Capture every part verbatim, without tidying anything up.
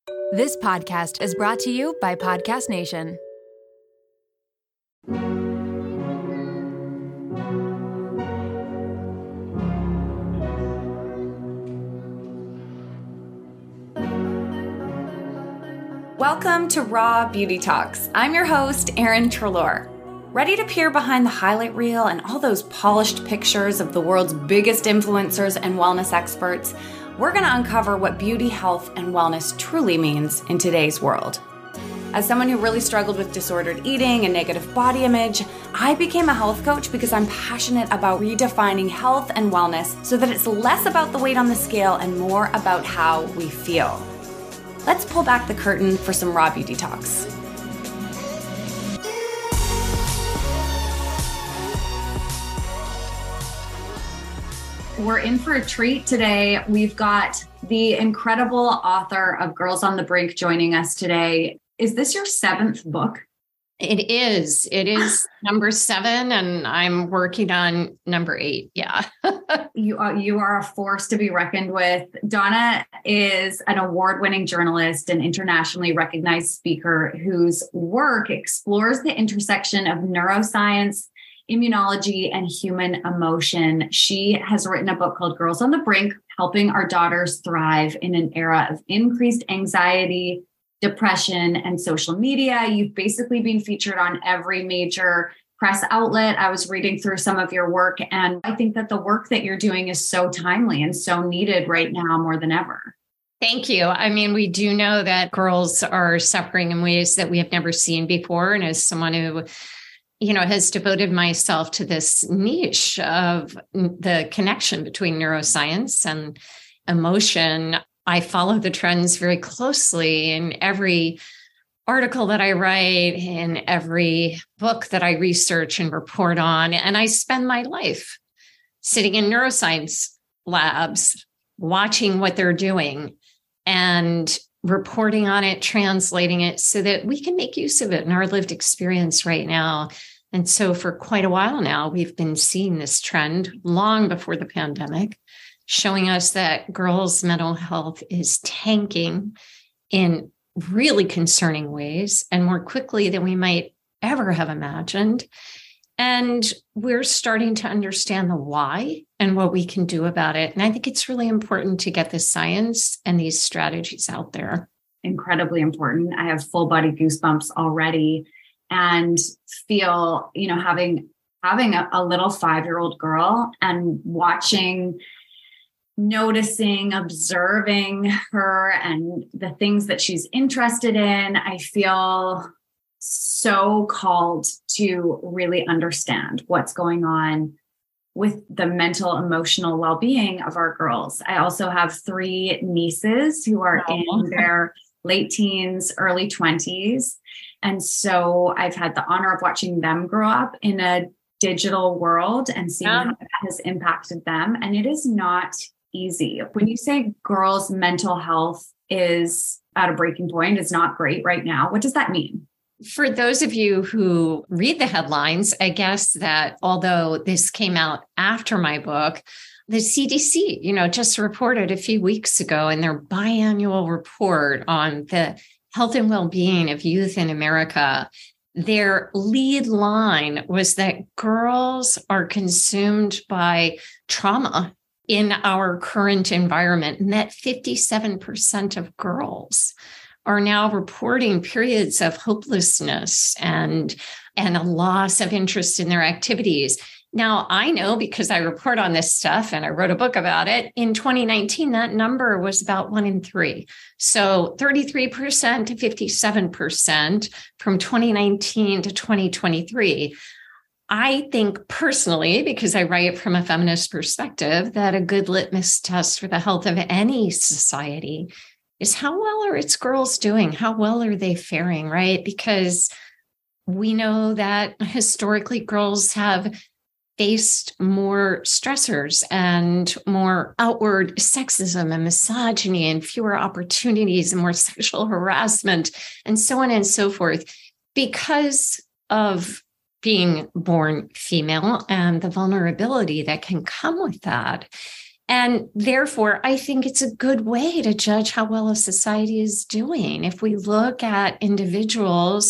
This podcast is brought to you by Podcast Nation. Welcome to Raw Beauty Talks. I'm your host, Erin Treloar. Ready to peer behind the highlight reel and all those polished pictures of the world's biggest influencers and wellness experts? We're going to uncover what beauty, health, and wellness truly means in today's world. As someone who really struggled with disordered eating and negative body image, I became a health coach because I'm passionate about redefining health and wellness so that it's less about the weight on the scale and more about how we feel. Let's pull back the curtain for some Raw Beauty Talks. We're in for a treat today. We've got the incredible author of Girls on the Brink joining us today. Is this your seventh book? It is. It is number seven, and I'm working on number eight. Yeah. you, are, you are a force to be reckoned with. Donna is an award-winning journalist and internationally recognized speaker whose work explores the intersection of neuroscience, immunology, and human emotion. She has written a book called Girls on the Brink, Helping Our Daughters Thrive in an Era of Increased Anxiety, Depression, and Social Media. You've basically been featured on every major press outlet. I was reading through some of your work, and I think that the work that you're doing is so timely and so needed right now more than ever. Thank you. I mean, we do know that girls are suffering in ways that we have never seen before. And as someone who you know, has devoted myself to this niche of the connection between neuroscience and emotion, I follow the trends very closely in every article that I write, in every book that I research and report on. And I spend my life sitting in neuroscience labs, watching what they're doing and reporting on it, translating it so that we can make use of it in our lived experience right now. And so for quite a while now, we've been seeing this trend long before the pandemic, showing us that girls' mental health is tanking in really concerning ways and more quickly than we might ever have imagined. And we're starting to understand the why and what we can do about it. And I think it's really important to get the science and these strategies out there. Incredibly important. I have full body goosebumps already and feel, you know, having having a, a little five-year-old girl and watching, noticing, observing her and the things that she's interested in. I feel so called to really understand what's going on with the mental, emotional well-being of our girls. I also have three nieces who are wow. in their late teens, early twenties. And so I've had the honor of watching them grow up in a digital world and seeing yeah. how that has impacted them. And it is not easy. When you say girls' mental health is at a breaking point, is not great right now, what does that mean? For those of you who read the headlines, I guess that although this came out after my book, the C D C, you know, just reported a few weeks ago in their biannual report on the health and well-being of youth in America, their lead line was that girls are consumed by trauma in our current environment, and that fifty-seven percent of girls are now reporting periods of hopelessness and, and a loss of interest in their activities. Now, I know because I report on this stuff and I wrote a book about it. In twenty nineteen, that number was about one in three. So thirty-three percent to fifty-seven percent from twenty nineteen to twenty twenty-three. I think personally, because I write from a feminist perspective, that a good litmus test for the health of any society is how well are its girls doing? How well are they faring, right? Because we know that historically girls have faced more stressors and more outward sexism and misogyny and fewer opportunities and more sexual harassment and so on and so forth because of being born female and the vulnerability that can come with that. And therefore, I think it's a good way to judge how well a society is doing. If we look at individuals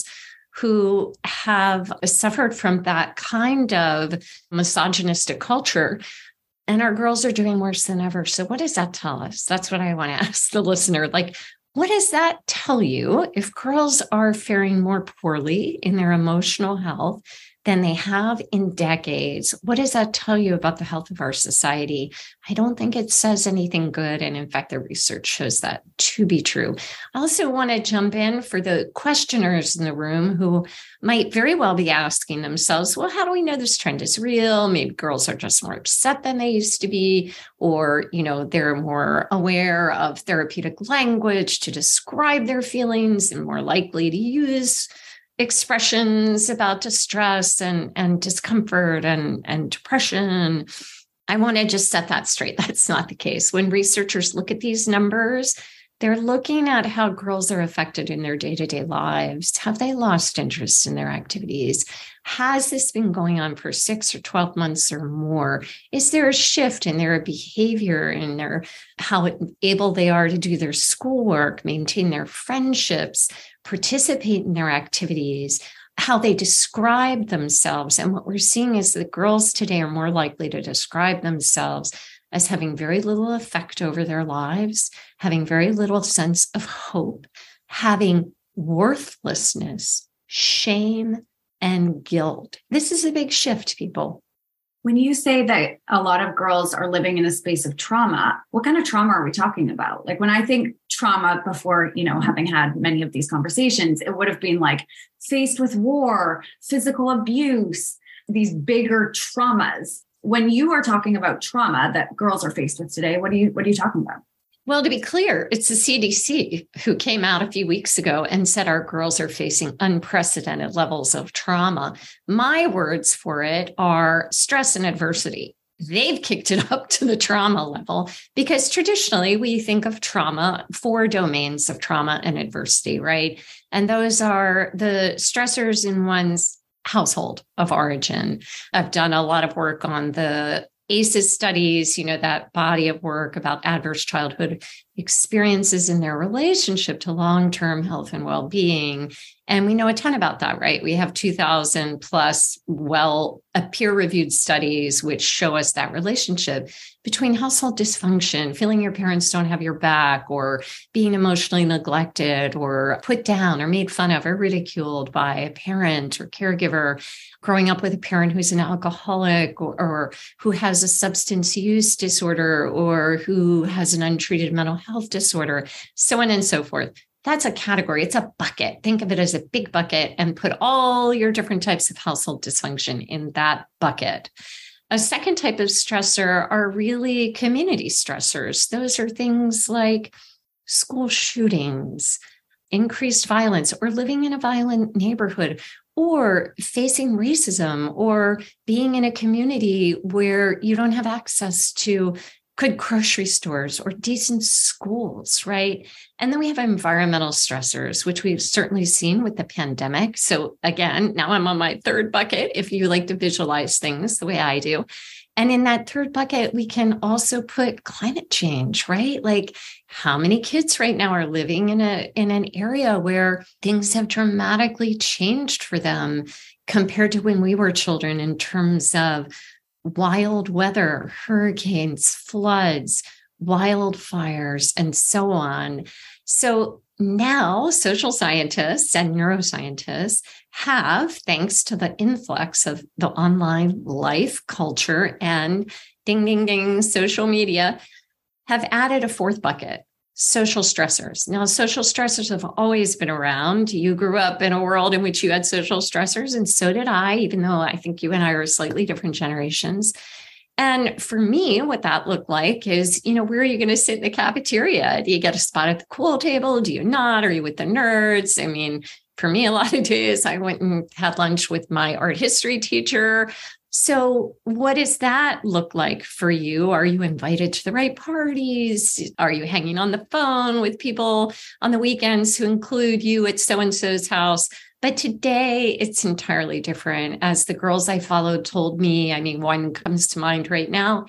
who have suffered from that kind of misogynistic culture, and our girls are doing worse than ever. So what does that tell us? That's what I want to ask the listener. Like, what does that tell you if girls are faring more poorly in their emotional health than they have in decades? What does that tell you about the health of our society? I don't think it says anything good. And in fact, the research shows that to be true. I also want to jump in for the questioners in the room who might very well be asking themselves, well, how do we know this trend is real? Maybe girls are just more upset than they used to be, or, you know, they're more aware of therapeutic language to describe their feelings and more likely to use expressions about distress and, and discomfort and, and depression. I want to just set that straight. That's not the case. When researchers look at these numbers, they're looking at how girls are affected in their day-to-day lives. Have they lost interest in their activities? Has this been going on for six or twelve months or more? Is there a shift in their behavior, in their how able they are to do their schoolwork, maintain their friendships, participate in their activities, how they describe themselves? And what we're seeing is that girls today are more likely to describe themselves as having very little effect over their lives, having very little sense of hope, having worthlessness, shame, and guilt. This is a big shift, people. When you say that a lot of girls are living in a space of trauma, what kind of trauma are we talking about? Like when I think trauma before, you know, having had many of these conversations, it would have been like faced with war, physical abuse, these bigger traumas. When you are talking about trauma that girls are faced with today, what are you what are you talking about? Well, to be clear, it's the C D C who came out a few weeks ago and said our girls are facing unprecedented levels of trauma. My words for it are stress and adversity. They've kicked it up to the trauma level because traditionally we think of trauma, four domains of trauma and adversity, right? And those are the stressors in one's household of origin. I've done a lot of work on the A C Es studies, you know, that body of work about adverse childhood experiences in their relationship to long-term health and well-being. And we know a ton about that, right? We have two thousand plus well peer-reviewed studies which show us that relationship between household dysfunction, feeling your parents don't have your back, or being emotionally neglected or put down or made fun of or ridiculed by a parent or caregiver, growing up with a parent who's an alcoholic or, or who has a substance use disorder or who has an untreated mental health disorder, so on and so forth. That's a category. It's a bucket. Think of it as a big bucket and put all your different types of household dysfunction in that bucket. A second type of stressor are really community stressors. Those are things like school shootings, increased violence, or living in a violent neighborhood, or facing racism, or being in a community where you don't have access to good grocery stores or decent schools, right? And then we have environmental stressors, which we've certainly seen with the pandemic. So again, now I'm on my third bucket, if you like to visualize things the way I do. And in that third bucket, we can also put climate change, right? Like how many kids right now are living in a in an area where things have dramatically changed for them compared to when we were children in terms of wild weather, hurricanes, floods, wildfires, and so on. So now social scientists and neuroscientists have, thanks to the influx of the online life culture and ding, ding, ding, social media, have added a fourth bucket, social stressors. Now, social stressors have always been around. You grew up in a world in which you had social stressors, and so did I, even though I think you and I are slightly different generations. And for me, what that looked like is, you know, where are you going to sit in the cafeteria? Do you get a spot at the cool table? Do you not? Are you with the nerds? I mean, for me, a lot of days I went and had lunch with my art history teacher. So what does that look like for you? Are you invited to the right parties? Are you hanging on the phone with people on the weekends who include you at so-and-so's house? But today it's entirely different. As the girls I followed told me, I mean, one comes to mind right now.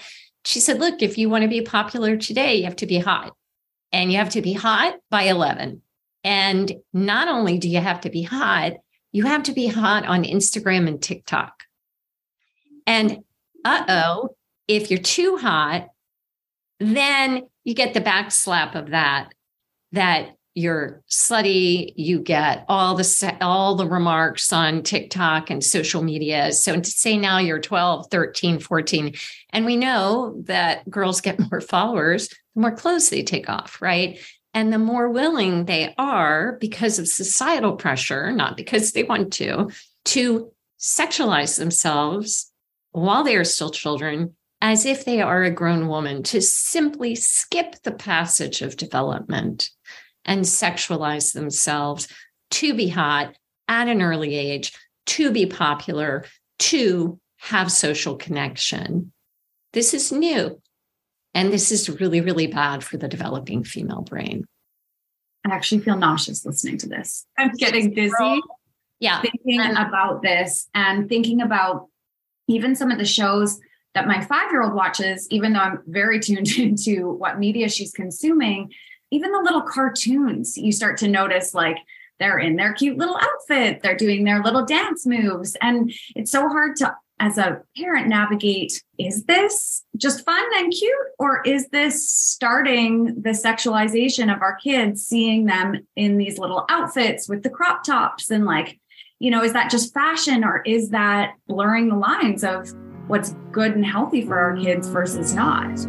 She said, look, if you want to be popular today, you have to be hot. And you have to be hot by eleven. And not only do you have to be hot, you have to be hot on Instagram and TikTok. And uh-oh, if you're too hot, then you get the backslap of that, that you're slutty, you get all the all the remarks on TikTok and social media. So to say now you're twelve, thirteen, fourteen, and we know that girls get more followers, the more clothes they take off, right? And the more willing they are, because of societal pressure, not because they want to, to sexualize themselves while they are still children, as if they are a grown woman, to simply skip the passage of development and sexualize themselves to be hot at an early age, to be popular, to have social connection. This is new. And this is really, really bad for the developing female brain. I actually feel nauseous listening to this. I'm getting dizzy. Yeah. Thinking um, about this and thinking about even some of the shows that my five-year-old watches, even though I'm very tuned into what media she's consuming, even the little cartoons, you start to notice like they're in their cute little outfit, they're doing their little dance moves. And it's so hard to, as a parent, navigate, is this just fun and cute? Or is this starting the sexualization of our kids, seeing them in these little outfits with the crop tops? And like, you know, is that just fashion, or is that blurring the lines of what's good and healthy for our kids versus not?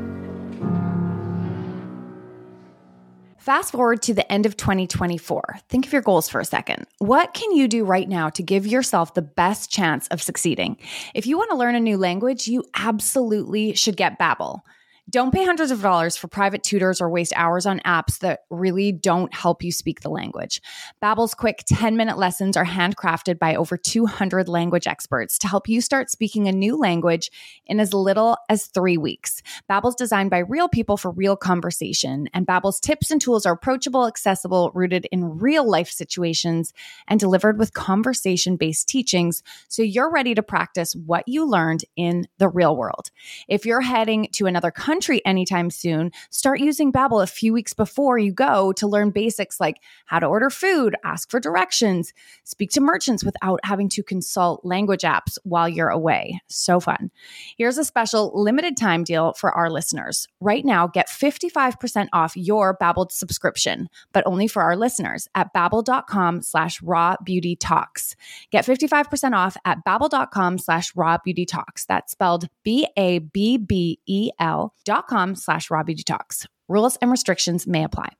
Fast forward to the end of twenty twenty-four. Think of your goals for a second. What can you do right now to give yourself the best chance of succeeding? If you want to learn a new language, you absolutely should get Babbel. Don't pay hundreds of dollars for private tutors or waste hours on apps that really don't help you speak the language. Babbel's quick ten-minute lessons are handcrafted by over two hundred language experts to help you start speaking a new language in as little as three weeks. Babbel's designed by real people for real conversation, and Babbel's tips and tools are approachable, accessible, rooted in real-life situations, and delivered with conversation-based teachings, so you're ready to practice what you learned in the real world. If you're heading to another country anytime soon, start using Babbel a few weeks before you go to learn basics like how to order food, ask for directions, speak to merchants without having to consult language apps while you're away. So fun. Here's a special limited time deal for our listeners. Right now, get fifty-five percent off your Babbel subscription, but only for our listeners at babbel.com slash raw beauty talks. Get fifty-five percent off at babbel.com slash raw beauty talks. That's spelled B A B B E L dot com slash raw beauty talks. Rules and restrictions may apply.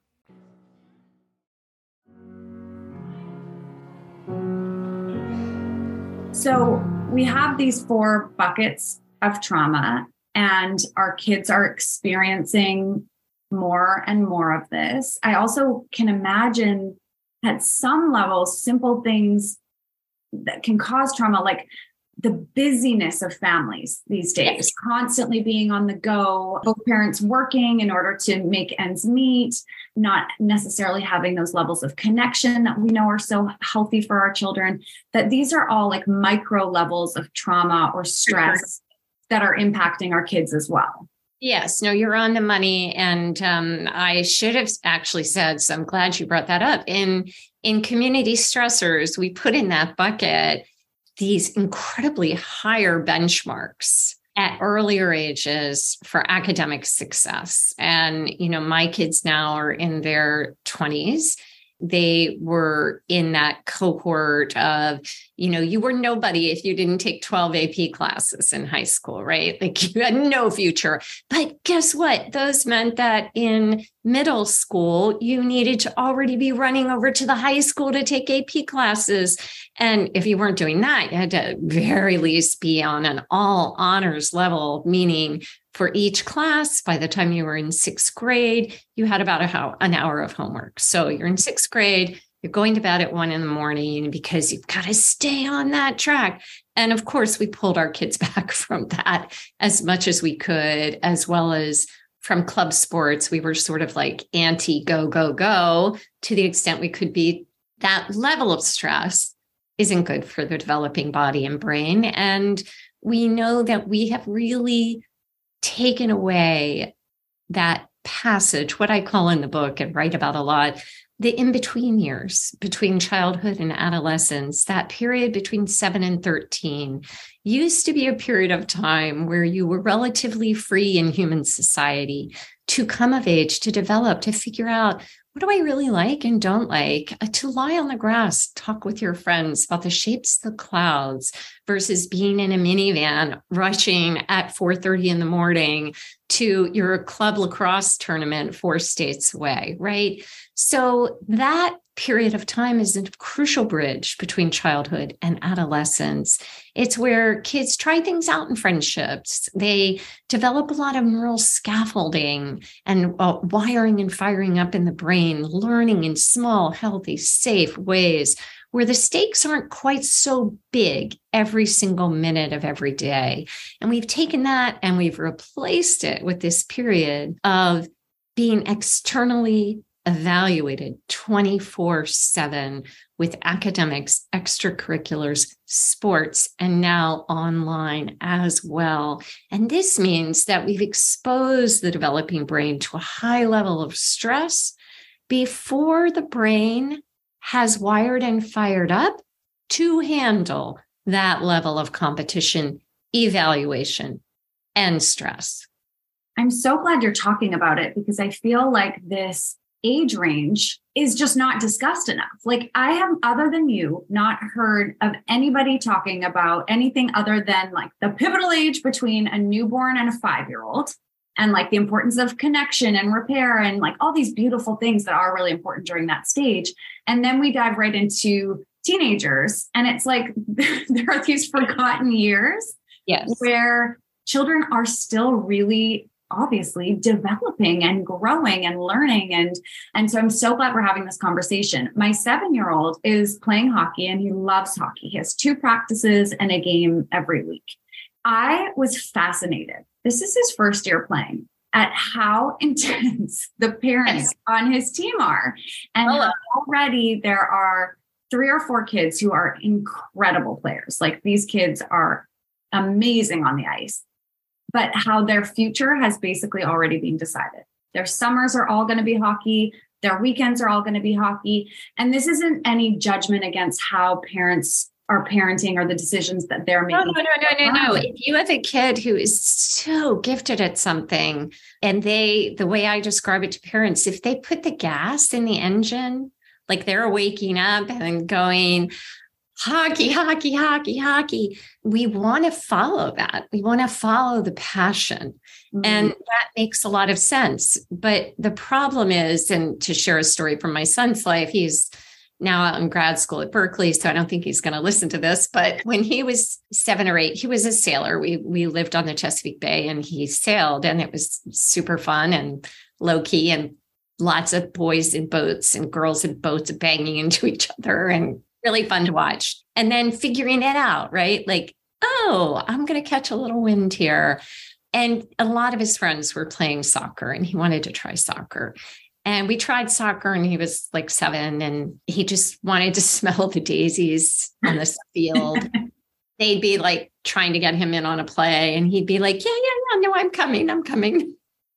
So we have these four buckets of trauma, and our kids are experiencing more and more of this. I also can imagine at some level, simple things that can cause trauma, like the busyness of families these days, yes. Constantly being on the go, both parents working in order to make ends meet, not necessarily having those levels of connection that we know are so healthy for our children, that these are all like micro levels of trauma or stress that are impacting our kids as well. Yes, no, you're on the money. And um, I should have actually said, so I'm glad you brought that up. In, in community stressors, we put in that bucket these incredibly higher benchmarks at earlier ages for academic success. And, you know, my kids now are in their twenties. They were in that cohort of, you know, you were nobody if you didn't take twelve A P classes in high school, right? Like you had no future. But guess what? Those meant that in middle school, you needed to already be running over to the high school to take A P classes. And if you weren't doing that, you had to at very least be on an all honors level, meaning for each class, by the time you were in sixth grade, you had about a, an hour of homework. So you're in sixth grade, you're going to bed at one in the morning because you've got to stay on that track. And of course, we pulled our kids back from that as much as we could, as well as from club sports. We were sort of like anti go, go, go to the extent we could be. That level of stress isn't good for the developing body and brain. And we know that we have really taken away that passage, what I call in the book and write about a lot, the in-between years between childhood and adolescence, that period between seven and thirteen used to be a period of time where you were relatively free in human society to come of age, to develop, to figure out, what do I really like and don't like? Uh, to lie on the grass, talk with your friends about the shapes of the clouds versus being in a minivan, rushing at four thirty in the morning to your club lacrosse tournament four states away, right? So that period of time is a crucial bridge between childhood and adolescence. It's where kids try things out in friendships. They develop a lot of neural scaffolding and uh, wiring and firing up in the brain, learning in small, healthy, safe ways where the stakes aren't quite so big every single minute of every day. And we've taken that and we've replaced it with this period of being externally evaluated twenty-four seven with academics, extracurriculars, sports, and now online as well. And this means that we've exposed the developing brain to a high level of stress before the brain has wired and fired up to handle that level of competition, evaluation, and stress. I'm so glad you're talking about it because I feel like this age range is just not discussed enough. Like I have, other than you, not heard of anybody talking about anything other than like the pivotal age between a newborn and a five-year-old and like the importance of connection and repair and like all these beautiful things that are really important during that stage. And then we dive right into teenagers. And it's like there are these forgotten years yes. where children are still really obviously developing and growing and learning. And, and so I'm so glad we're having this conversation. My seven-year-old is playing hockey and he loves hockey. He has two practices and a game every week. I was fascinated. This is his first year playing at how intense the parents yes. on his team are. And oh. already there are three or four kids who are incredible players. Like these kids are amazing on the ice. But how their future has basically already been decided. Their summers are all going to be hockey. Their weekends are all going to be hockey. And this isn't any judgment against how parents are parenting or the decisions that they're making. No, no, no, no, no, no. If you have a kid who is so gifted at something and they, the way I describe it to parents, if they put the gas in the engine, like they're waking up and going, hockey, hockey, hockey, hockey. We want to follow that. We want to follow the passion. Mm-hmm. And that makes a lot of sense. But the problem is, and to share a story from my son's life, he's now out in grad school at Berkeley, so I don't think he's going to listen to this. But when he was seven or eight, he was a sailor. We we lived on the Chesapeake Bay and he sailed, and it was super fun and low key and lots of boys in boats and girls in boats banging into each other and really fun to watch. And then figuring it out, right? Like, oh, I'm going to catch a little wind here. And a lot of his friends were playing soccer and he wanted to try soccer. And we tried soccer and he was like seven and he just wanted to smell the daisies on this field. They'd be like trying to get him in on a play and he'd be like, yeah, yeah, yeah, no, I'm coming, I'm coming.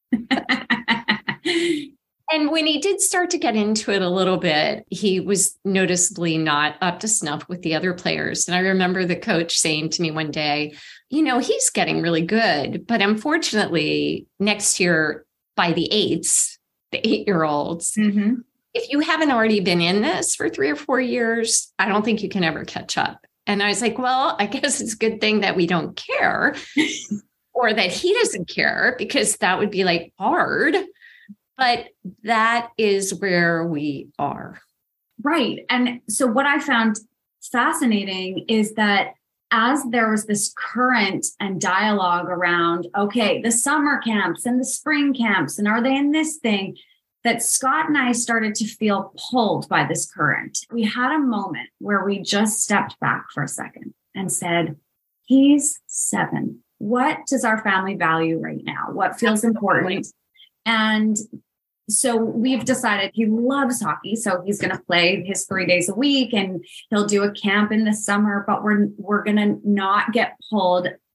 And when he did start to get into it a little bit, he was noticeably not up to snuff with the other players. And I remember the coach saying to me one day, you know, he's getting really good, but unfortunately next year by the eights, the eight-year-olds, mm-hmm. if you haven't already been in this for three or four years, I don't think you can ever catch up. And I was like, well, I guess it's a good thing that we don't care or that he doesn't care because that would be like hard. But that is where we are. Right. And so what I found fascinating is that as there was this current and dialogue around, okay, the summer camps and the spring camps, and are they in this thing, that Scott and I started to feel pulled by this current. We had a moment where we just stepped back for a second and said, he's seven. What does our family value right now? What feels important? And so we've decided he loves hockey. So he's going to play his three days a week and he'll do a camp in the summer, but we're, we're going to not get pulled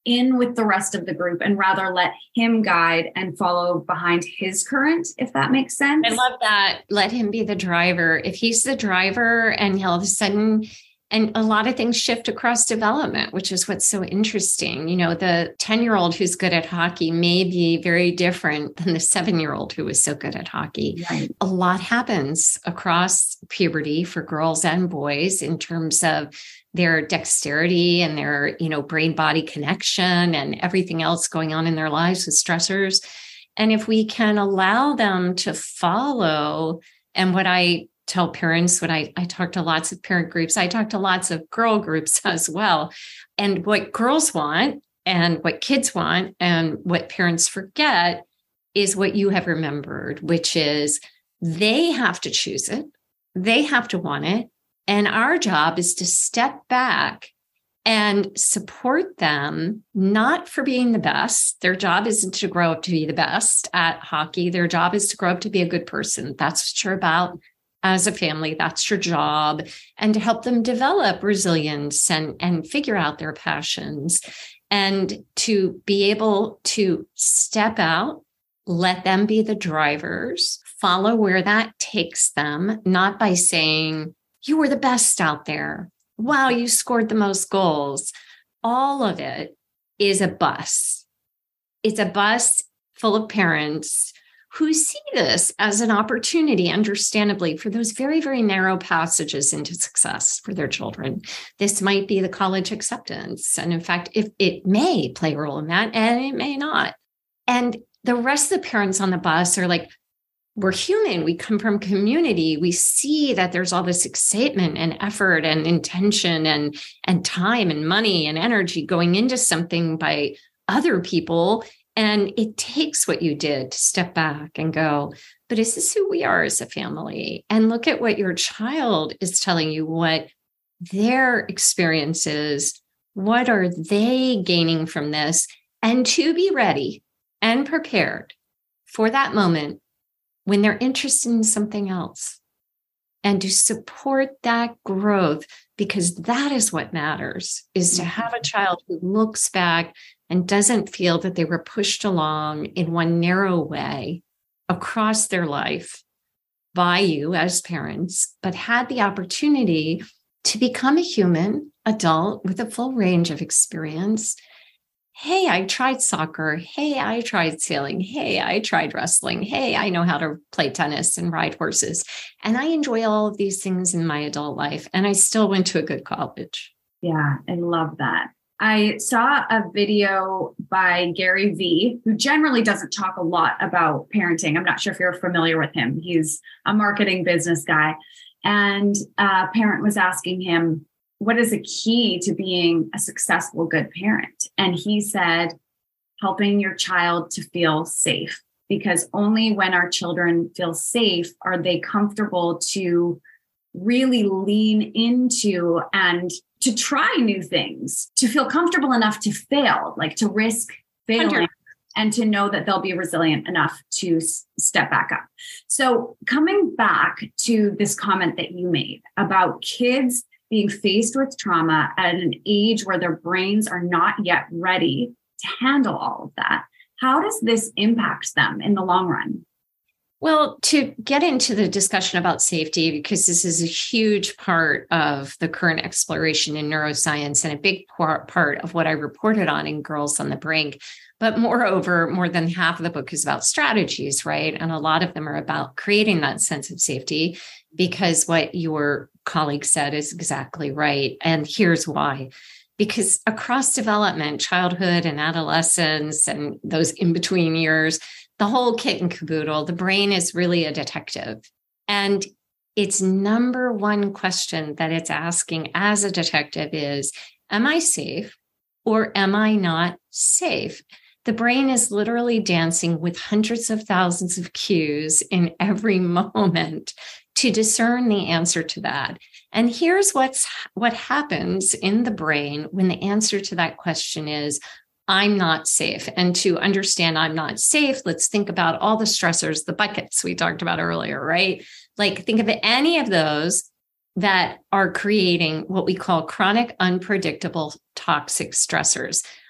in with the rest of the group and rather let him guide and follow behind his current, if that makes sense. I love that. Let him be the driver. If he's the driver and all of a sudden, and a lot of things shift across development, which is what's so interesting. You know, the ten-year-old who's good at hockey may be very different than the seven-year-old who was so good at hockey. Right. A lot happens across puberty for girls and boys in terms of their dexterity and their, you know, brain-body connection and everything else going on in their lives with stressors. And if we can allow them to follow, and what I tell parents when I, I talk to lots of parent groups, I talk to lots of girl groups as well. And what girls want and what kids want and what parents forget is what you have remembered, which is they have to choose it. They have to want it. And our job is to step back and support them, not for being the best. Their job isn't to grow up to be the best at hockey. Their job is to grow up to be a good person. That's what you're about as a family. That's your job. And to help them develop resilience and, and figure out their passions and to be able to step out, let them be the drivers, follow where that takes them, not by saying, you were the best out there. Wow, you scored the most goals. All of it is a bus. It's a bus full of parents who see this as an opportunity, understandably, for those very, very narrow passages into success for their children. This might be the college acceptance. And in fact, if it may play a role in that, and it may not. And the rest of the parents on the bus are like, we're human. We come from community. We see that there's all this excitement and effort and intention and, and time and money and energy going into something by other people. And it takes what you did to step back and go, but is this who we are as a family? And look at what your child is telling you, what their experience is. What are they gaining from this? And to be ready and prepared for that moment when they're interested in something else, and to support that growth, because that is what matters, is to have a child who looks back and doesn't feel that they were pushed along in one narrow way across their life by you as parents, but had the opportunity to become a human adult with a full range of experience. Hey, I tried soccer. Hey, I tried sailing. Hey, I tried wrestling. Hey, I know how to play tennis and ride horses. And I enjoy all of these things in my adult life. And I still went to a good college. Yeah, I love that. I saw a video by Gary Vee, who generally doesn't talk a lot about parenting. I'm not sure if you're familiar with him. He's a marketing business guy. And a parent was asking him, what is a key to being a successful, good parent? And he said, helping your child to feel safe, because only when our children feel safe are they comfortable to really lean into and to try new things, to feel comfortable enough to fail, like to risk failing. one hundred And to know that they'll be resilient enough to s- step back up. So coming back to this comment that you made about kids being faced with trauma at an age where their brains are not yet ready to handle all of that, how does this impact them in the long run? Well, to get into the discussion about safety, because this is a huge part of the current exploration in neuroscience and a big part of what I reported on in Girls on the Brink. But moreover, more than half of the book is about strategies, right? And a lot of them are about creating that sense of safety, because what your colleague said is exactly right. And here's why. Because across development, childhood and adolescence and those in-between years, the whole kit and caboodle, the brain is really a detective. And its number one question that it's asking as a detective is, am I safe or am I not safe? The brain is literally dancing with hundreds of thousands of cues in every moment to discern the answer to that. And here's what's what happens in the brain when the answer to that question is, I'm not safe. And to understand I'm not safe, let's think about all the stressors, the buckets we talked about earlier, right? Like think of any of those that are creating what we call chronic, unpredictable, toxic stressors.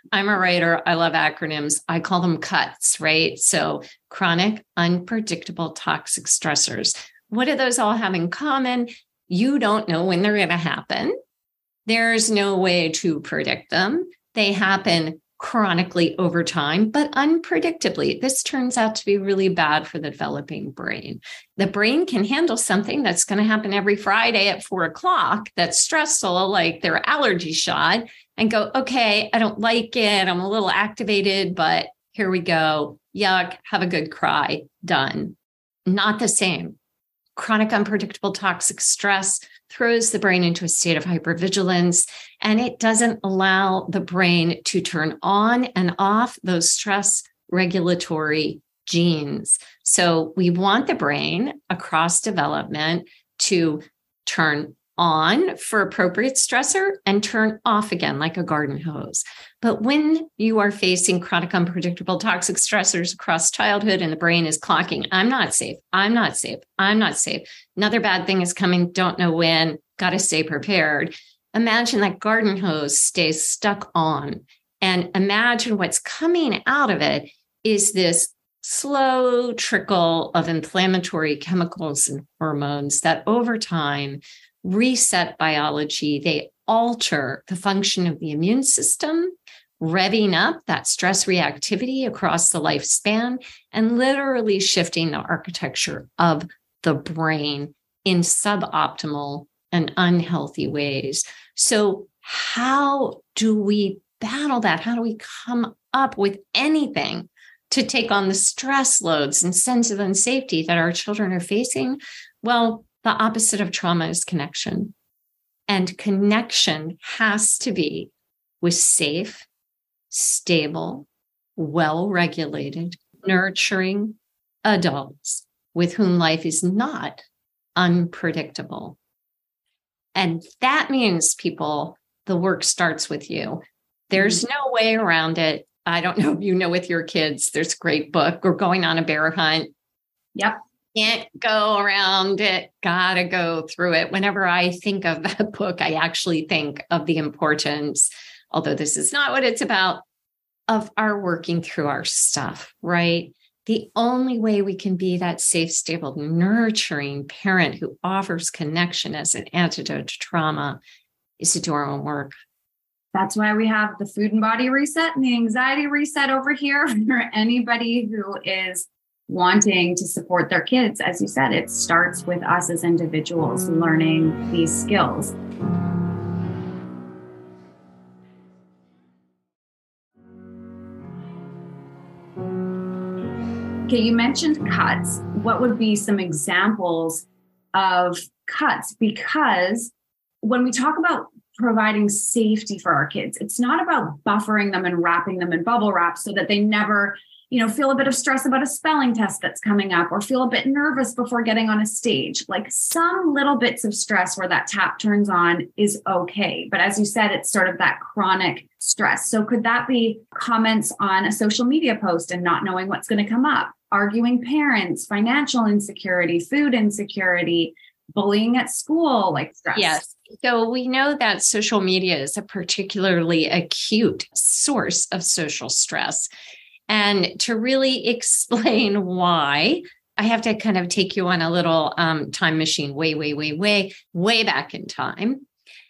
I'm a writer. I love acronyms. I call them CUTS, right? So chronic, unpredictable, toxic stressors. What do those all have in common? You don't know when they're going to happen. There's no way to predict them. They happen chronically over time, but unpredictably. This turns out to be really bad for the developing brain. The brain can handle something that's going to happen every Friday at four o'clock that's stressful, like their allergy shot, and go, okay, I don't like it. I'm a little activated, but here we go. Yuck, have a good cry. Done. Not the same. Chronic, unpredictable, toxic stress throws the brain into a state of hypervigilance, and it doesn't allow the brain to turn on and off those stress regulatory genes. So we want the brain across development to turn on for appropriate stressor and turn off again like a garden hose. But when you are facing chronic, unpredictable, toxic stressors across childhood and the brain is clocking, I'm not safe, I'm not safe, I'm not safe. Another bad thing is coming, don't know when, got to stay prepared. Imagine that garden hose stays stuck on, and imagine what's coming out of it is this slow trickle of inflammatory chemicals and hormones that over time reset biology. They alter the function of the immune system, revving up that stress reactivity across the lifespan and literally shifting the architecture of the brain in suboptimal and unhealthy ways. So how do we battle that? How do we come up with anything to take on the stress loads and sense of unsafety that our children are facing? Well, the opposite of trauma is connection. And connection has to be with safe, stable, well-regulated, nurturing adults with whom life is not unpredictable. And that means, people, the work starts with you. There's no way around it. I don't know if you know with your kids, there's a great book, or Going on a Bear Hunt. Yep. Can't go around it, gotta go through it. Whenever I think of that book, I actually think of the importance, although this is not what it's about, of our working through our stuff, right? The only way we can be that safe, stable, nurturing parent who offers connection as an antidote to trauma is to do our own work. That's why we have the food and body reset and the anxiety reset over here for anybody who is wanting to support their kids. As you said, it starts with us as individuals learning these skills. Okay, you mentioned cuts. What would be some examples of cuts? Because when we talk about providing safety for our kids, it's not about buffering them and wrapping them in bubble wrap so that they never, you know, feel a bit of stress about a spelling test that's coming up or feel a bit nervous before getting on a stage. Like some little bits of stress where that tap turns on is okay. But as you said, it's sort of that chronic stress. So could that be comments on a social media post and not knowing what's going to come up, arguing parents, financial insecurity, food insecurity, bullying at school, like stress? Yes. So we know that social media is a particularly acute source of social stress. And to really explain why, I have to kind of take you on a little um, time machine way, way, way, way, way back in time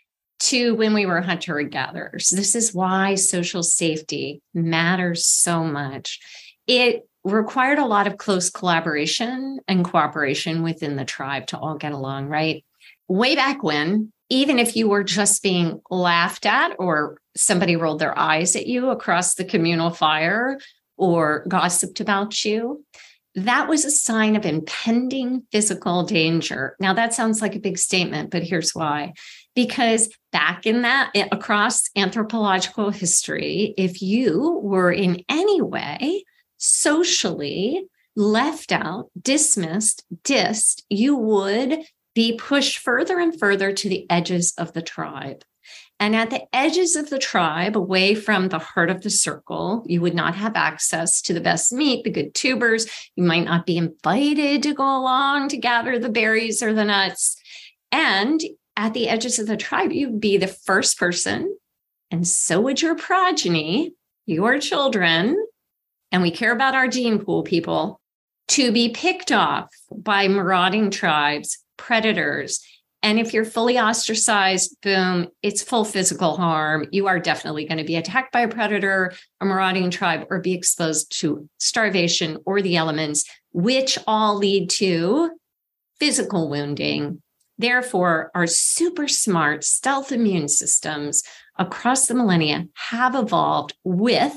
to when we were hunter and gatherers. This is why social safety matters so much. It required a lot of close collaboration and cooperation within the tribe to all get along, right? Way back when, even if you were just being laughed at or somebody rolled their eyes at you across the communal fire or gossiped about you, that was a sign of impending physical danger. Now, that sounds like a big statement, but here's why. Because back in that, across anthropological history, if you were in any way socially left out, dismissed, dissed, you would be pushed further and further to the edges of the tribe. And at the edges of the tribe, away from the heart of the circle, you would not have access to the best meat, the good tubers. You might not be invited to go along to gather the berries or the nuts. And at the edges of the tribe, you'd be the first person, and so would your progeny, your children, and we care about our gene pool, people, to be picked off by marauding tribes, predators. And if you're fully ostracized, boom, it's full physical harm. You are definitely going to be attacked by a predator, a marauding tribe, or be exposed to starvation or the elements, which all lead to physical wounding. Therefore, our super smart stealth immune systems across the millennia have evolved with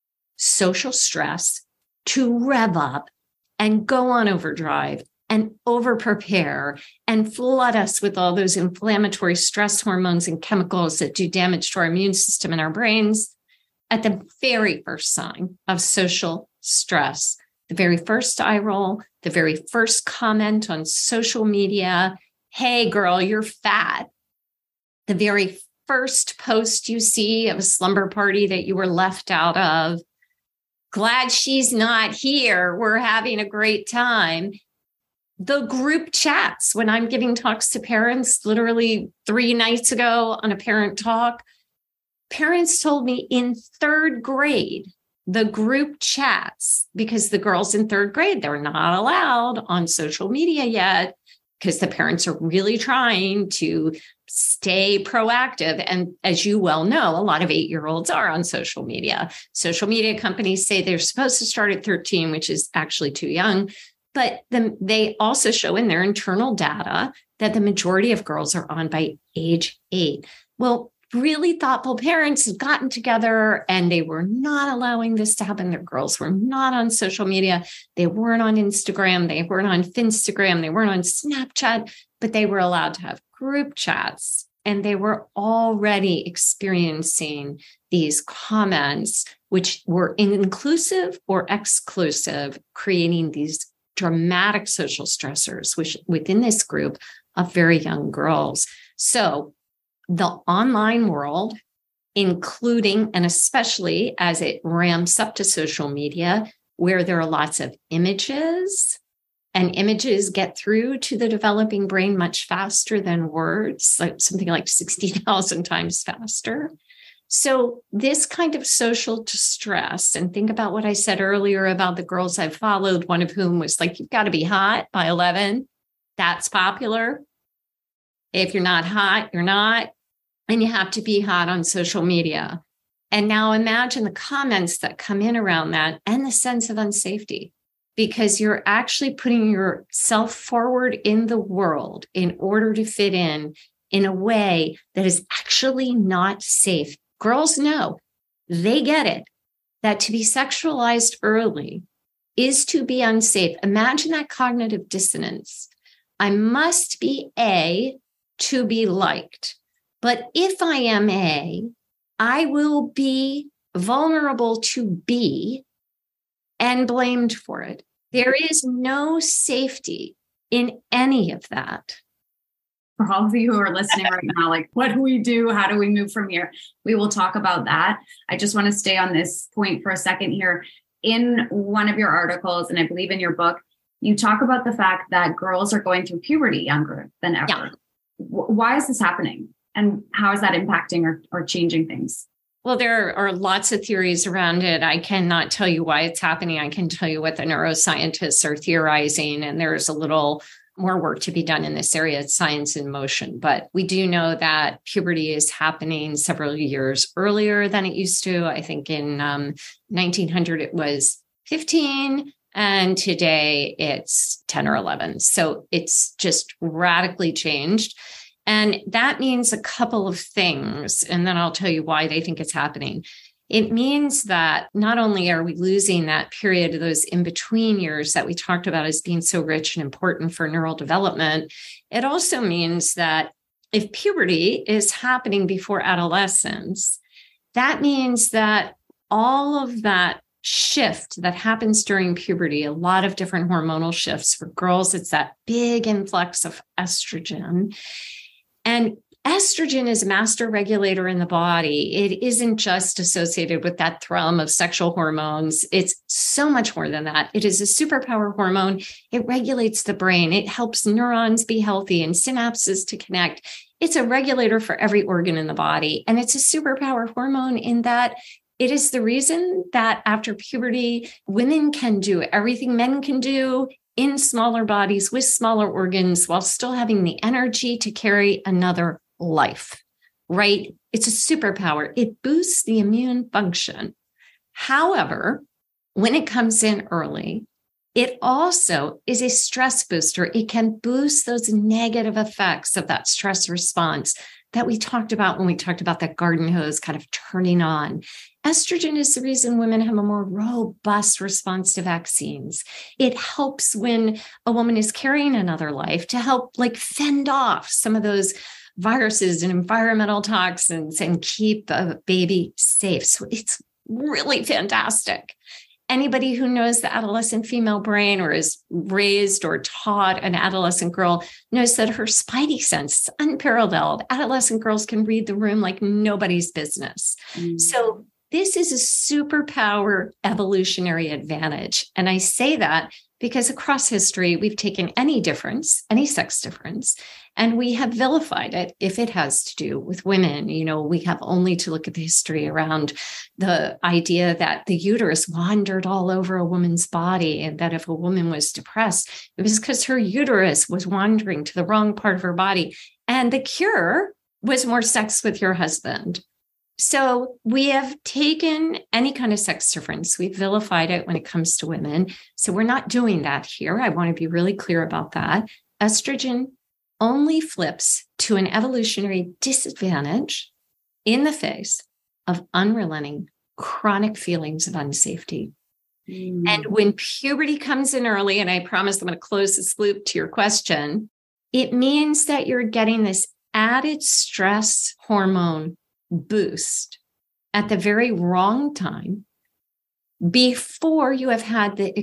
social stress to rev up and go on overdrive and over-prepare and flood us with all those inflammatory stress hormones and chemicals that do damage to our immune system and our brains at the very first sign of social stress. The very first eye roll, the very first comment on social media, hey, girl, you're fat. The very first post you see of a slumber party that you were left out of. Glad she's not here. We're having a great time. The group chats, when I'm giving talks to parents, literally three nights ago on a parent talk, parents told me in third grade, the group chats, because the girls in third grade, they're not allowed on social media yet, because the parents are really trying to stay proactive. And as you well know, a lot of eight-year-olds are on social media. Social media companies say they're supposed to start at thirteen, which is actually too young. But the, they also show in their internal data that the majority of girls are on by age eight. Well, really thoughtful parents have gotten together and they were not allowing this to happen. Their girls were not on social media. They weren't on Instagram. They weren't on Finstagram. They weren't on Snapchat, but they were allowed to have group chats. And they were already experiencing these comments, which were inclusive or exclusive, creating these dramatic social stressors, which within this group of very young girls. So the online world, including and especially as it ramps up to social media, where there are lots of images, and images get through to the developing brain much faster than words, like something like sixty thousand times faster. So this kind of social distress, and think about what I said earlier about the girls I've followed, one of whom was like, you've got to be hot by eleven. That's popular. If you're not hot, you're not. And you have to be hot on social media. And now imagine the comments that come in around that and the sense of unsafety, because you're actually putting yourself forward in the world in order to fit in in a way that is actually not safe. Girls know, they get it, that to be sexualized early is to be unsafe. Imagine that cognitive dissonance. I must be A to be liked. But if I am A, I will be vulnerable to B and blamed for it. There is no safety in any of that. For all of you who are listening right now, like, what do we do? How do we move from here? We will talk about that. I just want to stay on this point for a second here. In one of your articles, and I believe in your book, you talk about the fact that girls are going through puberty younger than ever. Yeah. Why is this happening? And how is that impacting or, or changing things? Well, there are lots of theories around it. I cannot tell you why it's happening. I can tell you what the neuroscientists are theorizing, and there's a little more work to be done in this area. It's science in motion. But we do know that puberty is happening several years earlier than it used to. I think in um, nineteen hundred, it was fifteen. And today it's ten or eleven. So it's just radically changed. And that means a couple of things, and then I'll tell you why they think it's happening. It means that not only are we losing that period of those in-between years that we talked about as being so rich and important for neural development, it also means that if puberty is happening before adolescence, that means that all of that shift that happens during puberty, a lot of different hormonal shifts for girls, it's that big influx of estrogen. And estrogen is a master regulator in the body. It isn't just associated with that thrum of sexual hormones. It's so much more than that. It is a superpower hormone. It regulates the brain. It helps neurons be healthy and synapses to connect. It's a regulator for every organ in the body. And it's a superpower hormone in that It is the reason that after puberty, women can do everything men can do in smaller bodies with smaller organs while still having the energy to carry another life, right? It's a superpower. It boosts the immune function. However, when it comes in early, it also is a stress booster. It can boost those negative effects of that stress response that we talked about when we talked about that garden hose kind of turning on. Estrogen is the reason women have a more robust response to vaccines. It helps when a woman is carrying another life to help like fend off some of those viruses and environmental toxins and keep a baby safe. So it's really fantastic. Anybody who knows the adolescent female brain or is raised or taught an adolescent girl knows that her spidey sense is unparalleled. Adolescent girls can read the room like nobody's business. Mm. So this is a superpower evolutionary advantage. And I say that because across history, we've taken any difference, any sex difference, and we have vilified it if it has to do with women. You know, we have only to look at the history around the idea that the uterus wandered all over a woman's body, and that if a woman was depressed, it was because her uterus was wandering to the wrong part of her body. And the cure was more sex with your husband. So we have taken any kind of sex difference. We've vilified it when it comes to women. So we're not doing that here. I want to be really clear about that. Estrogen only flips to an evolutionary disadvantage in the face of unrelenting chronic feelings of unsafety. Mm. And when puberty comes in early, and I promise I'm going to close this loop to your question, it means that you're getting this added stress hormone boost at the very wrong time before you have had the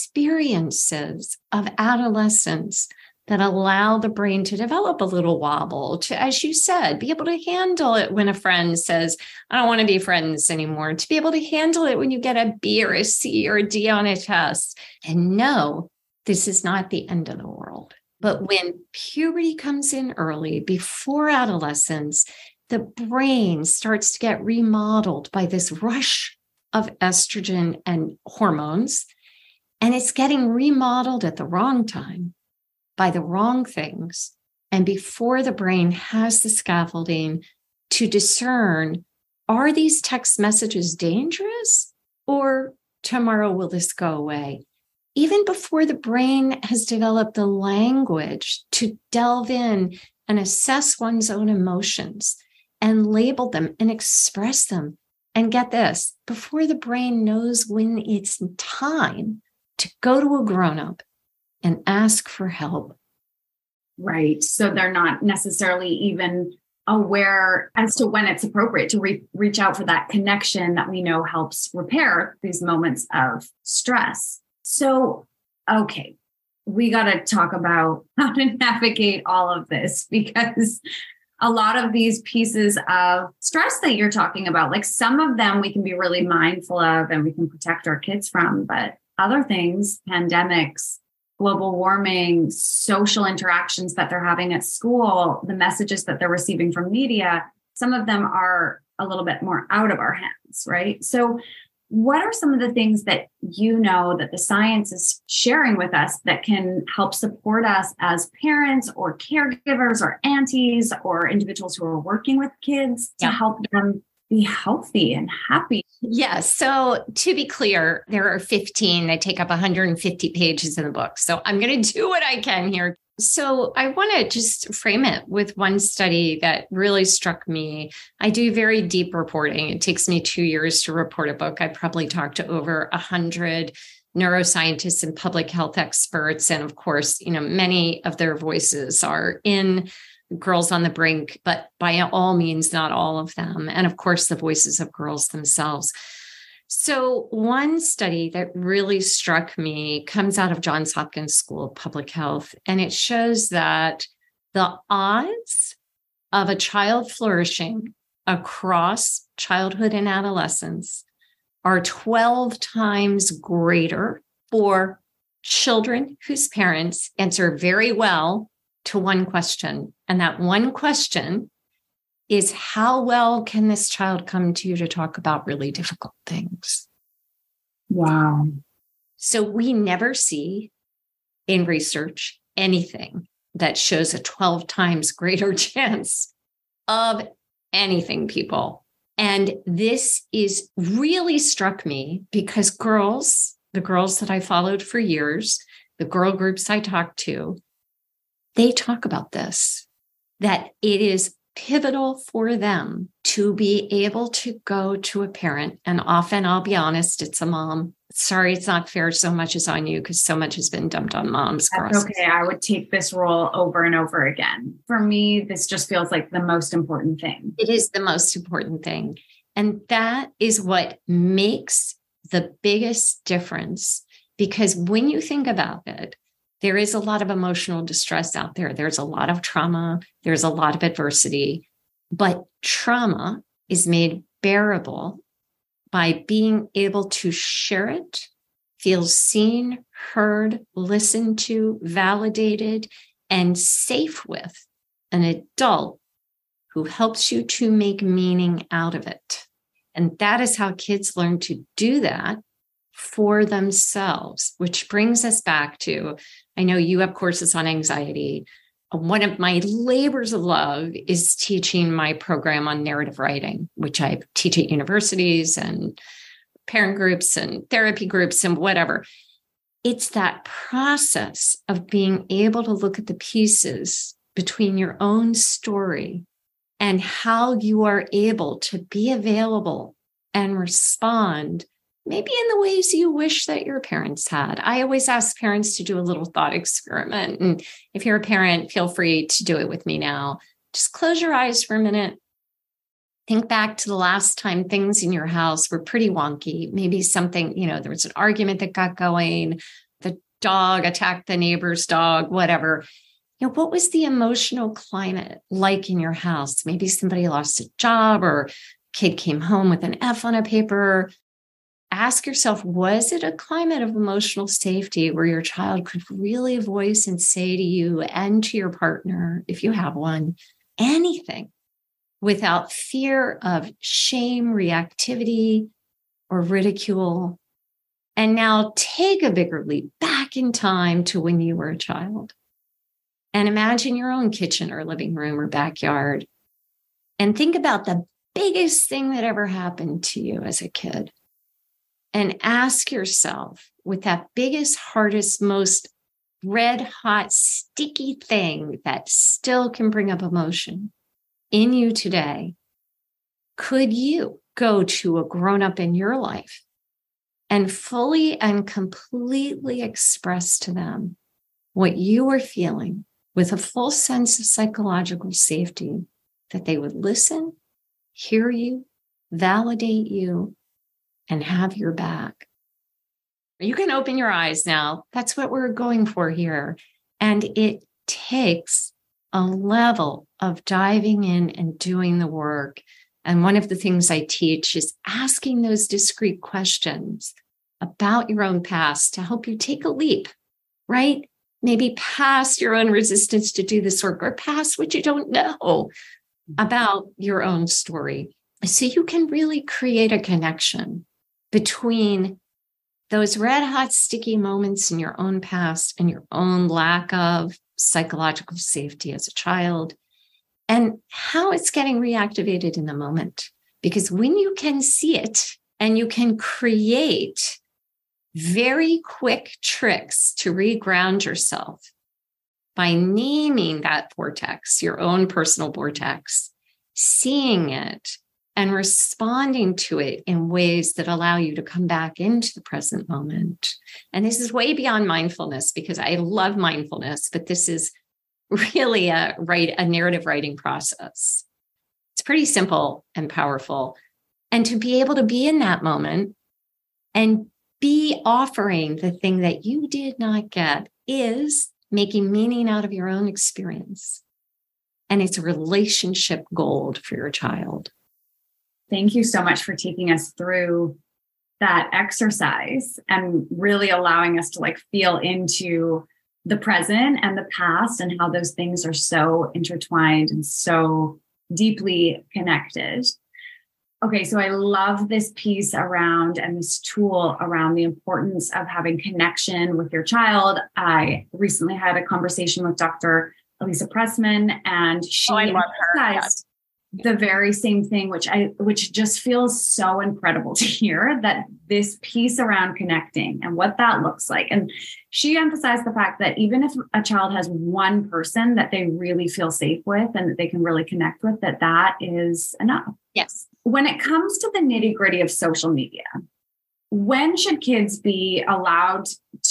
experiences of adolescence that allow the brain to develop a little wobble, to, as you said, be able to handle it when a friend says, I don't want to be friends anymore, to be able to handle it when you get a B or a C or a D on a test. And no, this is not the end of the world. But when puberty comes in early, before adolescence, the brain starts to get remodeled by this rush of estrogen and hormones, and it's getting remodeled at the wrong time by the wrong things. And before the brain has the scaffolding to discern, are these text messages dangerous, or tomorrow will this go away? Even before the brain has developed the language to delve in and assess one's own emotions and label them and express them. And get this, before the brain knows when it's time to go to a grown-up and ask for help. Right. So they're not necessarily even aware as to when it's appropriate to re- reach out for that connection that we know helps repair these moments of stress. So, okay, we got to talk about how to navigate all of this, because a lot of these pieces of stress that you're talking about, like some of them we can be really mindful of and we can protect our kids from, but other things, pandemics, global warming, social interactions that they're having at school, the messages that they're receiving from media, some of them are a little bit more out of our hands, right? So what are some of the things that you know that the science is sharing with us that can help support us as parents or caregivers or aunties or individuals who are working with kids to yeah. help them be healthy and happy? Yeah. So to be clear, there are fifteen that take up one hundred fifty pages in the book. So I'm going to do what I can here. So I want to just frame it with one study that really struck me. I do very deep reporting. It takes me two years to report a book. I probably talked to over a hundred neuroscientists and public health experts. And of course, you know, many of their voices are in Girls on the Brink, but by all means, not all of them. And of course, the voices of girls themselves. So one study that really struck me comes out of Johns Hopkins School of Public Health, and it shows that the odds of a child flourishing across childhood and adolescence are twelve times greater for children whose parents answer very well to one question. And that one question is how well can this child come to you to talk about really difficult things? Wow. So we never see in research anything that shows a twelve times greater chance of anything, people. And this is really struck me because girls, the girls that I followed for years, the girl groups I talked to, they talk about this, that it is pivotal for them to be able to go to a parent. And often, I'll be honest, it's a mom. Sorry, it's not fair so much is on you because so much has been dumped on moms. That's okay. I would take this role over and over again. For me, this just feels like the most important thing. It is the most important thing. And that is what makes the biggest difference. Because when you think about it, there is a lot of emotional distress out there. There's a lot of trauma. There's a lot of adversity. But trauma is made bearable by being able to share it, feel seen, heard, listened to, validated, and safe with an adult who helps you to make meaning out of it. And that is how kids learn to do that for themselves, which brings us back to, I know you have courses on anxiety. One of my labors of love is teaching my program on narrative writing, which I teach at universities and parent groups and therapy groups and whatever. It's that process of being able to look at the pieces between your own story and how you are able to be available and respond maybe in the ways you wish that your parents had. I always ask parents to do a little thought experiment. And if you're a parent, feel free to do it with me now. Just close your eyes for a minute. Think back to the last time things in your house were pretty wonky. Maybe something, you know, there was an argument that got going, the dog attacked the neighbor's dog, whatever. You know, what was the emotional climate like in your house? Maybe somebody lost a job or kid came home with an F on a paper. Ask yourself, was it a climate of emotional safety where your child could really voice and say to you and to your partner, if you have one, anything without fear of shame, reactivity, or ridicule? And now take a bigger leap back in time to when you were a child. And imagine your own kitchen or living room or backyard. And think about the biggest thing that ever happened to you as a kid. And ask yourself, with that biggest, hardest, most red hot, sticky thing that still can bring up emotion in you today, could you go to a grown-up in your life and fully and completely express to them what you are feeling with a full sense of psychological safety, that they would listen, hear you, validate you, and have your back? You can open your eyes now. That's what we're going for here. And it takes a level of diving in and doing the work. And one of the things I teach is asking those discrete questions about your own past to help you take a leap, right? Maybe past your own resistance to do this work or past what you don't know about your own story. So you can really create a connection between those red hot, sticky moments in your own past and your own lack of psychological safety as a child and how it's getting reactivated in the moment. Because when you can see it and you can create very quick tricks to reground yourself by naming that vortex, your own personal vortex, seeing it, and responding to it in ways that allow you to come back into the present moment. And this is way beyond mindfulness because I love mindfulness, but this is really a, write, a narrative writing process. It's pretty simple and powerful. And to be able to be in that moment and be offering the thing that you did not get is making meaning out of your own experience. And it's relationship gold for your child. Thank you so much for taking us through that exercise and really allowing us to like feel into the present and the past and how those things are so intertwined and so deeply connected. Okay, so I love this piece around and this tool around the importance of having connection with your child. I recently had a conversation with Doctor Elisa Pressman, and she oh, I love her. emphasized the very same thing, which I which just feels so incredible to hear, that this piece around connecting and what that looks like. And she emphasized the fact that even if a child has one person that they really feel safe with and that they can really connect with, that that is enough. Yes. When it comes to the nitty-gritty of social media, when should kids be allowed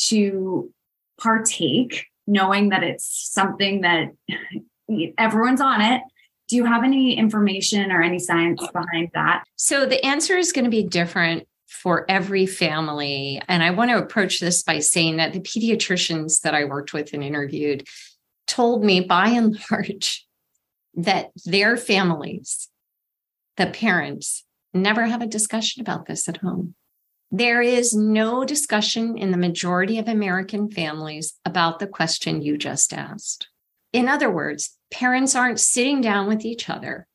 to partake, knowing that it's something that everyone's on it? Do you have any information or any science behind that? So the answer is going to be different for every family. And I want to approach this by saying that the pediatricians that I worked with and interviewed told me by and large that their families, the parents, never have a discussion about this at home. There is no discussion in the majority of American families about the question you just asked. In other words, parents aren't sitting down with each other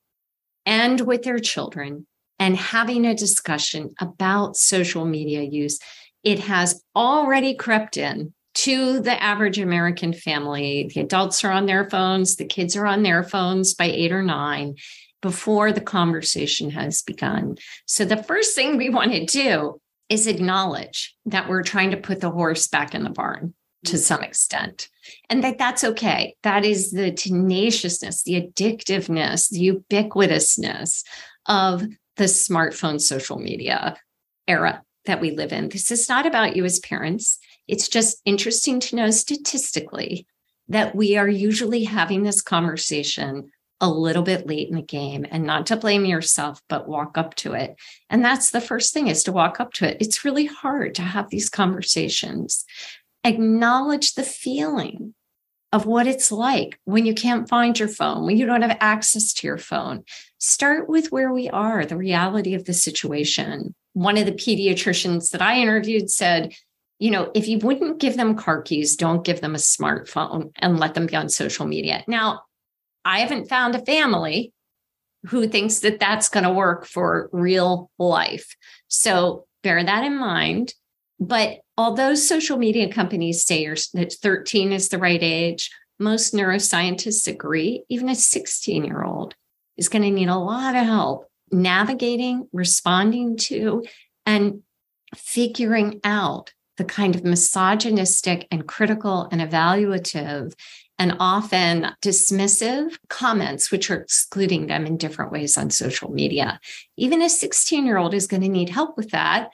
and with their children and having a discussion about social media use. It has already crept in to the average American family. The adults are on their phones, the kids are on their phones by eight or nine before the conversation has begun. So the first thing we want to do is acknowledge that we're trying to put the horse back in the barn to some extent, and that that's okay. That is the tenaciousness, the addictiveness, the ubiquitousness of the smartphone social media era that we live in. This is not about you as parents. It's just interesting to know statistically that we are usually having this conversation a little bit late in the game, and not to blame yourself, but walk up to it. And that's the first thing, is to walk up to it. It's really hard to have these conversations. Acknowledge the feeling of what it's like when you can't find your phone, when you don't have access to your phone. Start with where we are, the reality of the situation. One of the pediatricians that I interviewed said, you know, if you wouldn't give them car keys, don't give them a smartphone and let them be on social media. Now, I haven't found a family who thinks that that's going to work for real life. So bear that in mind. But although social media companies say that thirteen is the right age, most neuroscientists agree even a sixteen-year-old is going to need a lot of help navigating, responding to, and figuring out the kind of misogynistic and critical and evaluative and often dismissive comments, which are excluding them in different ways on social media. Even a sixteen-year-old is going to need help with that.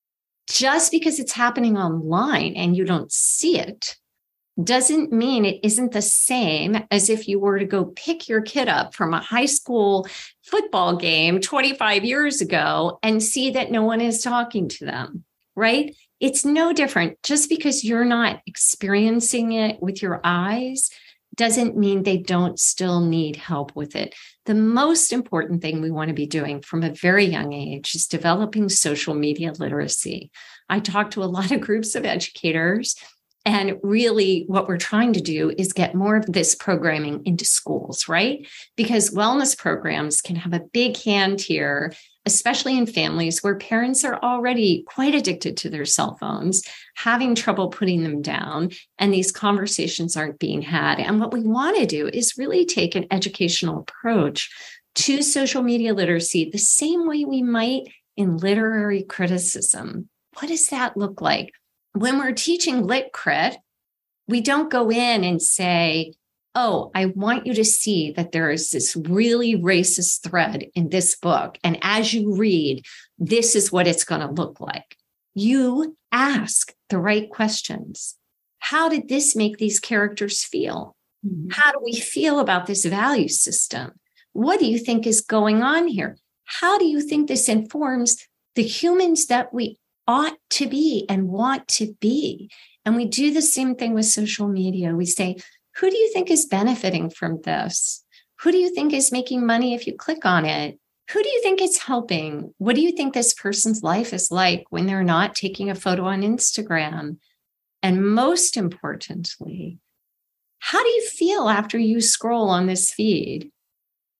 Just because it's happening online and you don't see it doesn't mean it isn't the same as if you were to go pick your kid up from a high school football game twenty-five years ago and see that no one is talking to them, right? It's no different. Just because you're not experiencing it with your eyes doesn't mean they don't still need help with it. The most important thing we want to be doing from a very young age is developing social media literacy. I talk to a lot of groups of educators, and really what we're trying to do is get more of this programming into schools, right? Because wellness programs can have a big hand here, especially in families where parents are already quite addicted to their cell phones, having trouble putting them down, and these conversations aren't being had. And what we want to do is really take an educational approach to social media literacy the same way we might in literary criticism. What does that look like? When we're teaching lit crit, we don't go in and say, oh, I want you to see that there is this really racist thread in this book. And as you read, this is what it's going to look like. You ask the right questions. How did this make these characters feel? Mm-hmm. How do we feel about this value system? What do you think is going on here? How do you think this informs the humans that we ought to be and want to be? And we do the same thing with social media. We say, who do you think is benefiting from this? Who do you think is making money if you click on it? Who do you think is helping? What do you think this person's life is like when they're not taking a photo on Instagram? And most importantly, how do you feel after you scroll on this feed?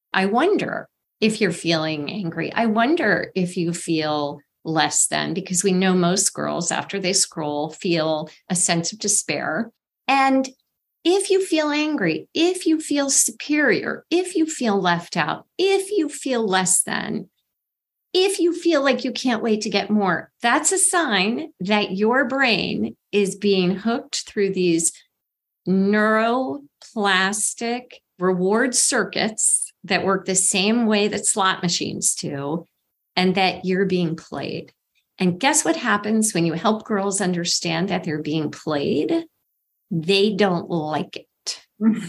I wonder if you're feeling angry. I wonder if you feel less than, because we know most girls, after they scroll, feel a sense of despair. And if you feel angry, if you feel superior, if you feel left out, if you feel less than, if you feel like you can't wait to get more, that's a sign that your brain is being hooked through these neuroplastic reward circuits that work the same way that slot machines do, and that you're being played. And guess what happens when you help girls understand that they're being played? They don't like it.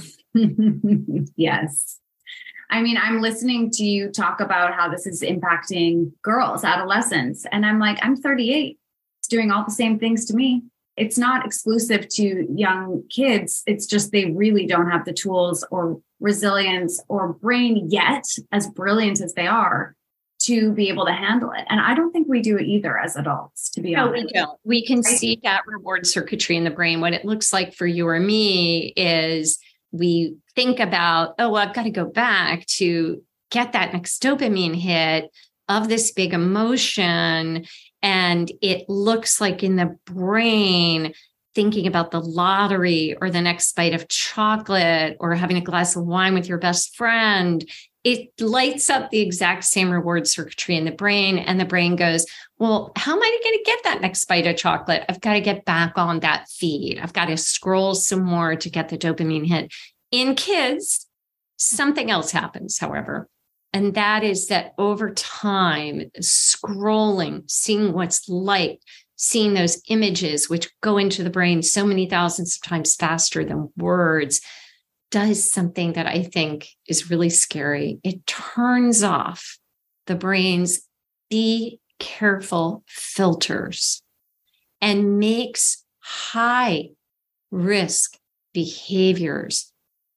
Yes. I mean, I'm listening to you talk about how this is impacting girls, adolescents. And I'm like, I'm thirty-eight. It's doing all the same things to me. It's not exclusive to young kids. It's just they really don't have the tools or resilience or brain yet, as brilliant as they are, to be able to handle it. And I don't think we do it either as adults, to be no, honest. We don't. We can right? see that reward circuitry in the brain. What it looks like for you or me is we think about, oh, well, I've got to go back to get that next dopamine hit of this big emotion. And it looks like in the brain, thinking about the lottery or the next bite of chocolate or having a glass of wine with your best friend, it lights up the exact same reward circuitry in the brain. And the brain goes, well, how am I going to get that next bite of chocolate? I've got to get back on that feed. I've got to scroll some more to get the dopamine hit. In kids, something else happens, however. And that is that over time, scrolling, seeing what's liked, seeing those images, which go into the brain so many thousands of times faster than words, does something that I think is really scary. It turns off the brain's be careful filters and makes high risk behaviors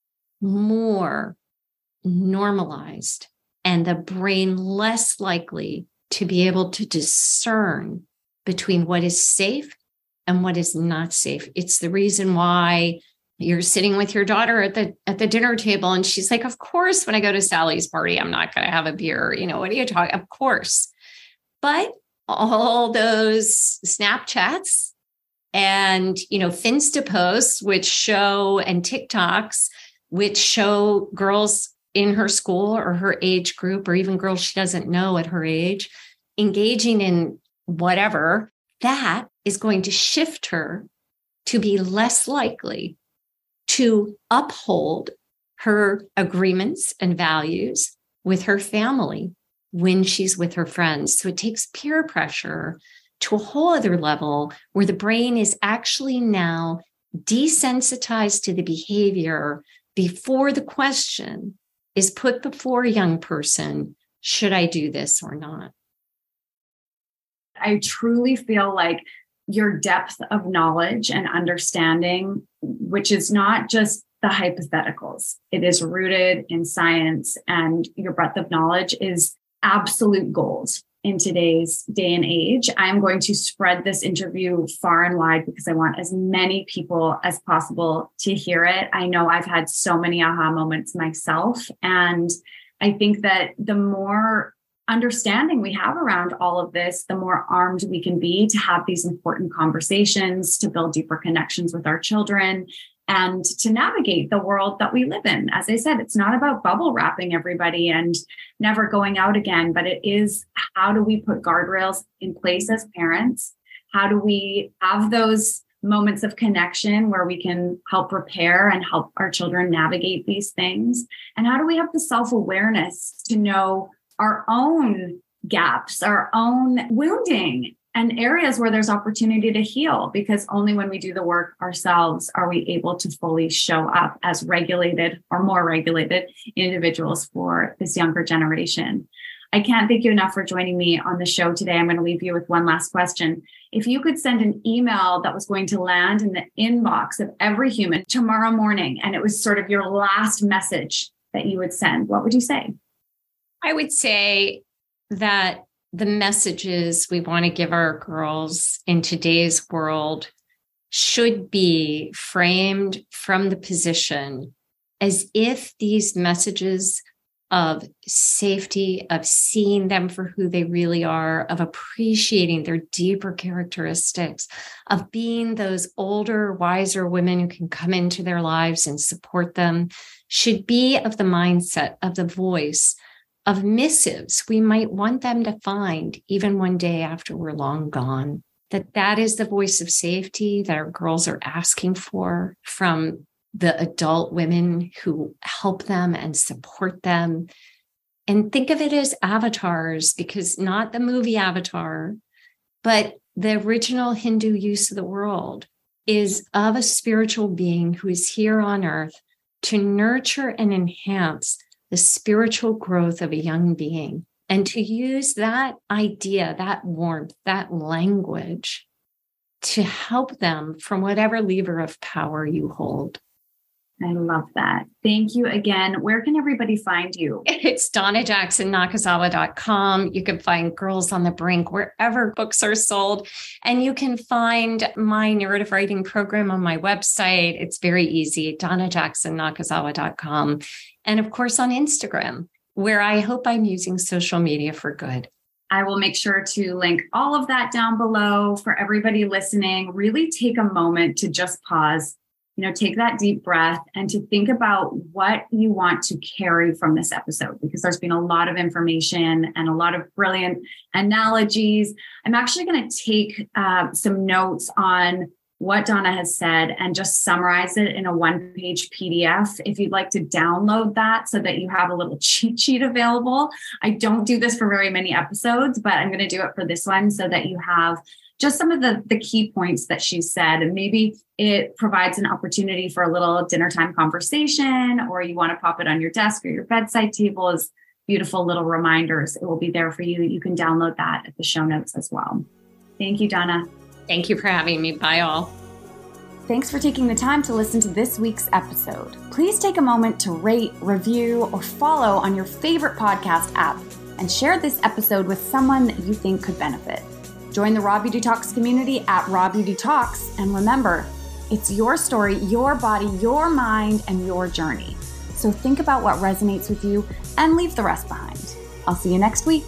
more normalized, and the brain less likely to be able to discern between what is safe and what is not safe. It's the reason why you're sitting with your daughter at the at the dinner table, and she's like, of course, when I go to Sally's party, I'm not going to have a beer. You know, what are you talking? Of course. But all those Snapchats and, you know, Finsta posts, which show, and TikToks, which show girls in her school or her age group, or even girls she doesn't know at her age, engaging in whatever, that is going to shift her to be less likely to uphold her agreements and values with her family when she's with her friends. So it takes peer pressure to a whole other level where the brain is actually now desensitized to the behavior before the question is put before a young person, should I do this or not? I truly feel like your depth of knowledge and understanding, which is not just the hypotheticals, it is rooted in science, and your breadth of knowledge is absolute gold in today's day and age. I'm going to spread this interview far and wide because I want as many people as possible to hear it. I know I've had so many aha moments myself, and I think that the more understanding we have around all of this, the more armed we can be to have these important conversations, to build deeper connections with our children, and to navigate the world that we live in. As I said, it's not about bubble wrapping everybody and never going out again, but it is, how do we put guardrails in place as parents? How do we have those moments of connection where we can help repair and help our children navigate these things? And how do we have the self-awareness to know our own gaps, our own wounding, and areas where there's opportunity to heal? Because only when we do the work ourselves are we able to fully show up as regulated or more regulated individuals for this younger generation. I can't thank you enough for joining me on the show today. I'm going to leave you with one last question. If you could send an email that was going to land in the inbox of every human tomorrow morning, and it was sort of your last message that you would send, what would you say? I would say that the messages we want to give our girls in today's world should be framed from the position as if these messages of safety, of seeing them for who they really are, of appreciating their deeper characteristics, of being those older, wiser women who can come into their lives and support them, should be of the mindset, of the voice, of missives we might want them to find even one day after we're long gone. That that is the voice of safety that our girls are asking for from the adult women who help them and support them. And think of it as avatars, because not the movie Avatar, but the original Hindu use of the world is of a spiritual being who is here on earth to nurture and enhance the spiritual growth of a young being, and to use that idea, that warmth, that language to help them from whatever lever of power you hold. I love that. Thank you again. Where can everybody find you? It's donna jackson nakazawa dot com. You can find Girls on the Brink wherever books are sold. And you can find my narrative writing program on my website. It's very easy, donna jackson nakazawa dot com. And of course on Instagram, where I hope I'm using social media for good. I will make sure to link all of that down below for everybody listening. Really take a moment to just pause. You know, take that deep breath and to think about what you want to carry from this episode, because there's been a lot of information and a lot of brilliant analogies. I'm actually going to take uh, some notes on what Donna has said and just summarize it in a one-page P D F. If you'd like to download that so that you have a little cheat sheet available. I don't do this for very many episodes, but I'm going to do it for this one so that you have just some of the, the key points that she said. And maybe it provides an opportunity for a little dinner time conversation, or you want to pop it on your desk or your bedside table as beautiful little reminders. It will be there for you. You can download that at the show notes as well. Thank you, Donna. Thank you for having me. Bye, all. Thanks for taking the time to listen to this week's episode. Please take a moment to rate, review, or follow on your favorite podcast app, and share this episode with someone that you think could benefit. Join the Raw Beauty Talks community at Raw Beauty Talks, and remember, it's your story, your body, your mind, and your journey. So think about what resonates with you and leave the rest behind. I'll see you next week.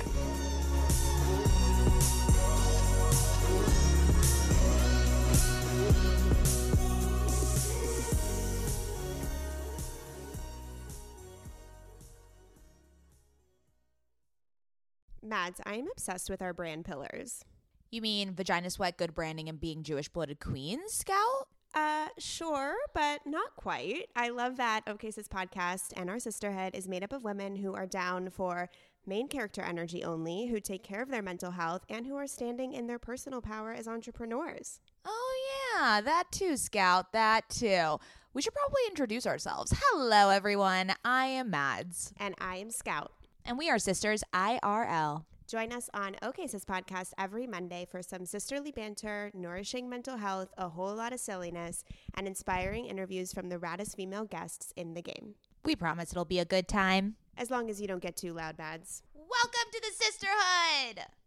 Mads, I am obsessed with our brand pillars. You mean Vagina Sweat, good branding, and being Jewish-blooded queens, Scout? Uh, sure, but not quite. I love that OK Sis podcast and our sisterhood is made up of women who are down for main character energy only, who take care of their mental health, and who are standing in their personal power as entrepreneurs. Oh, yeah, that too, Scout, that too. We should probably introduce ourselves. Hello, everyone. I am Mads. And I am Scout. And we are sisters I R L. Join us on OK Sis podcast every Monday for some sisterly banter, nourishing mental health, a whole lot of silliness, and inspiring interviews from the raddest female guests in the game. We promise it'll be a good time. As long as you don't get too loud, Mads. Welcome to the sisterhood!